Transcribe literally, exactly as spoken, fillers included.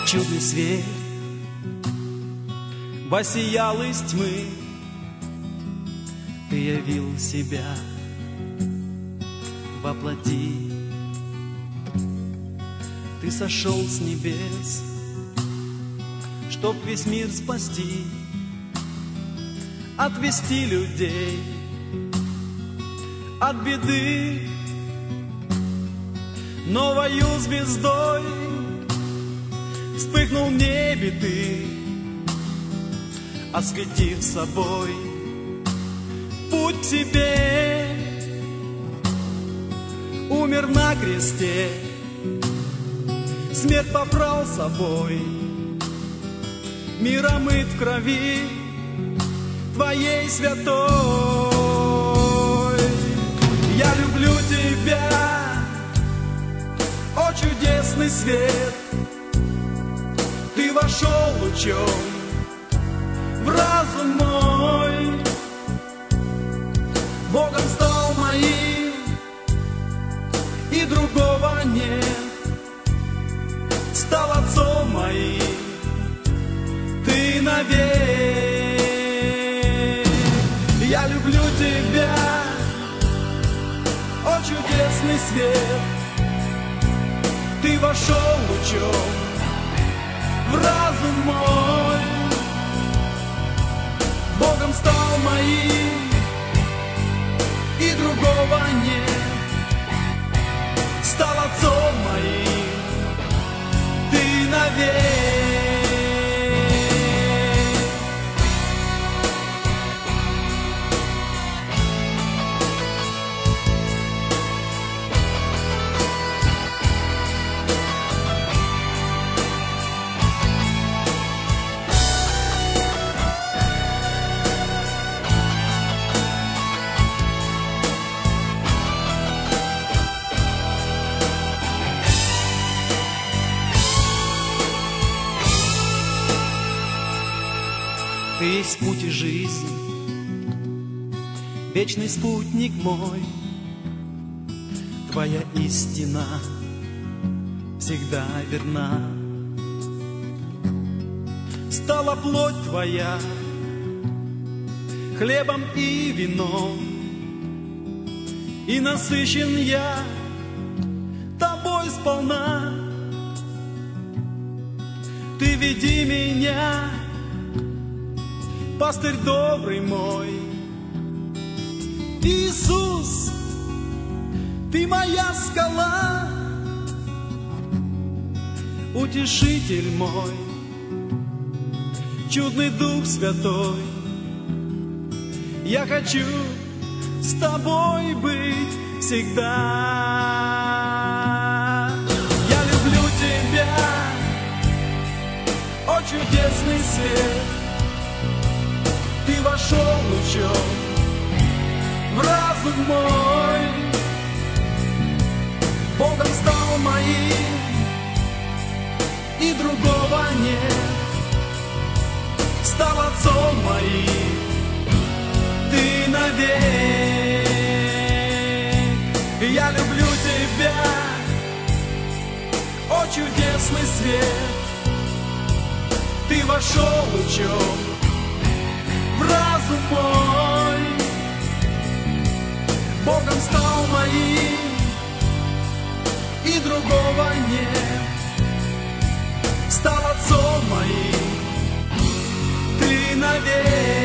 чудный свет воссиял из тьмы, ты явил себя во плоти. Ты сошел с небес, чтоб весь мир спасти, отвести людей от беды. Новою звездой вспыхнул в небе ты, осветив собой путь к тебе. Умер на кресте, смерть попрал собой, мир омыт в крови твоей святой. Я люблю тебя, о чудесный свет, ты вошел лучом в разум мой, Богом стал моим, и другого нет. Стал отцом моим, ты навек. Я люблю тебя, о чудесный свет, ты вошел лучом в разум мой, Богом стал моим, и другого нет. Стал отцом моим, ты навек. Ты есть путь и жизнь, вечный спутник мой, твоя истина всегда верна. Стала плоть твоя хлебом и вином, и насыщен я тобой сполна. Ты веди меня, пастырь добрый мой, Иисус, ты моя скала, утешитель мой, чудный Дух Святой. Я хочу с тобой быть всегда. Я люблю тебя, о чудесный свет, ты вошел лучом в разум мой, Богом стал моим, и другого нет. Стал отцом моим, ты навек. Я люблю тебя, о чудесный свет, ты вошел лучом в разум мой, Богом стал моим, и другого нет. Стал отцом моим, ты навек.